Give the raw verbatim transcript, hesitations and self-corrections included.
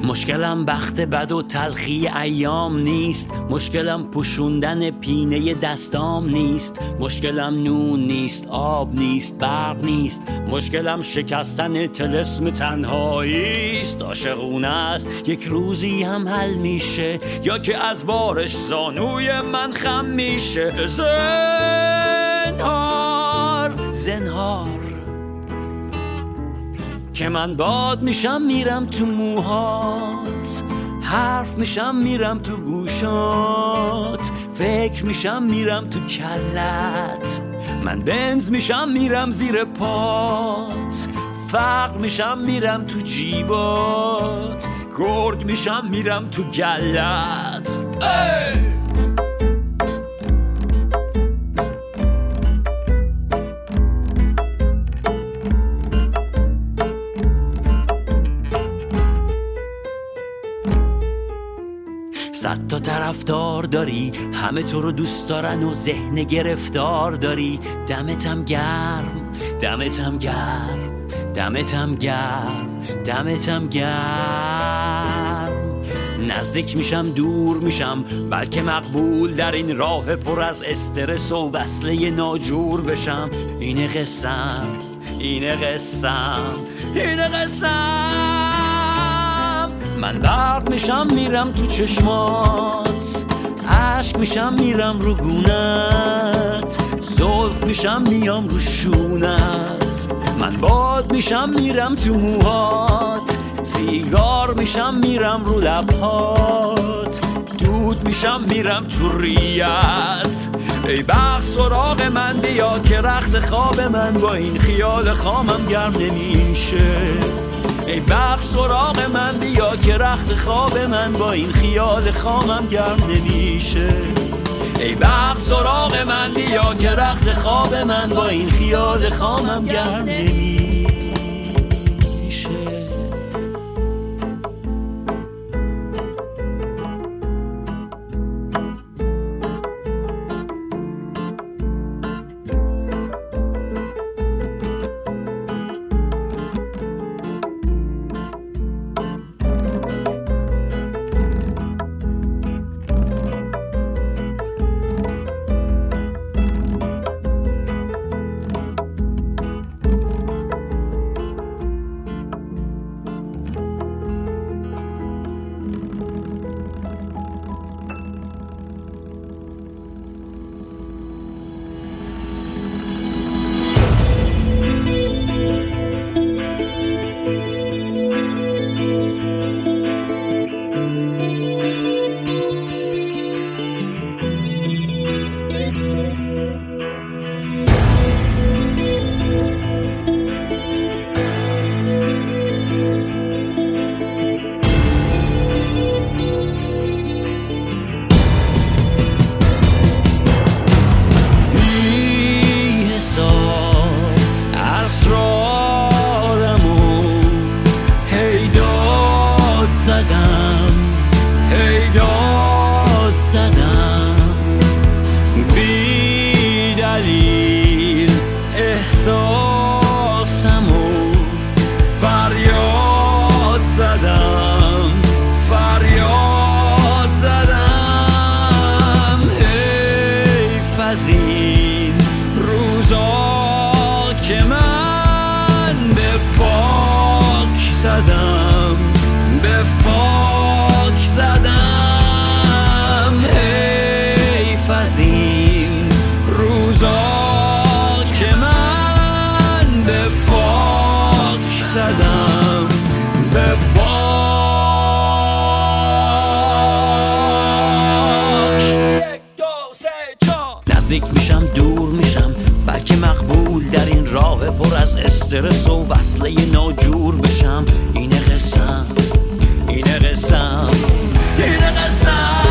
مشکلم بخت بد و تلخی ایام نیست، مشکلم پوشوندن پینه دستام نیست، مشکلم نون نیست، آب نیست، برق نیست، مشکلم شکستن طلسم تنهایی است. عاشقونه است یک روزی هم حل میشه، یا که از بارش زانوی من خم میشه. زنهار زنهار که من باد میشم میرم تو موهات، حرف میشم میرم تو گوشات، فکر میشم میرم تو کلت، من بنز میشم میرم زیر پات، فقر میشم میرم تو جیبات، گرگ میشم میرم تو گلت. ای! صد تا طرفدار داری، همه تو رو دوست دارن و ذهن گرفتار داری. دمتم گرم، دمتم گرم، دمتم گرم، دمتم گرم. نزدیک میشم دور میشم، بلکه مقبول در این راه پر از استرس و وصله ناجور بشم. اینه قسم، اینه قسم، اینه قسم. من برق میشم میرم تو چشمات، عشق میشم میرم رو گونت، زلف میشم میام رو شونت، من باد میشم میرم تو موهات، سیگار میشم میرم رو لبهات، دود میشم میرم تو ریت. ای بخت سراغ من بیا که رخت خواب من با این خیال خامم گرم نمیشه. ای بخت سراغ من بیا که رخت خواب من با این خیال خامم گرم نمیشه. ای بخت سراغ من بیا که رخت خواب من با این خیال خامم گرم نمیشه. به فاک زدم، حیف از این روزا که من به فاک زدم، به فاک. یک دو سه چهار. نزدیک میشم دور میشم، بلکه مقبول در این راه پر از استرس و وصله ناجور بشم. اینه قسم، اینه قسم، اینه قسم.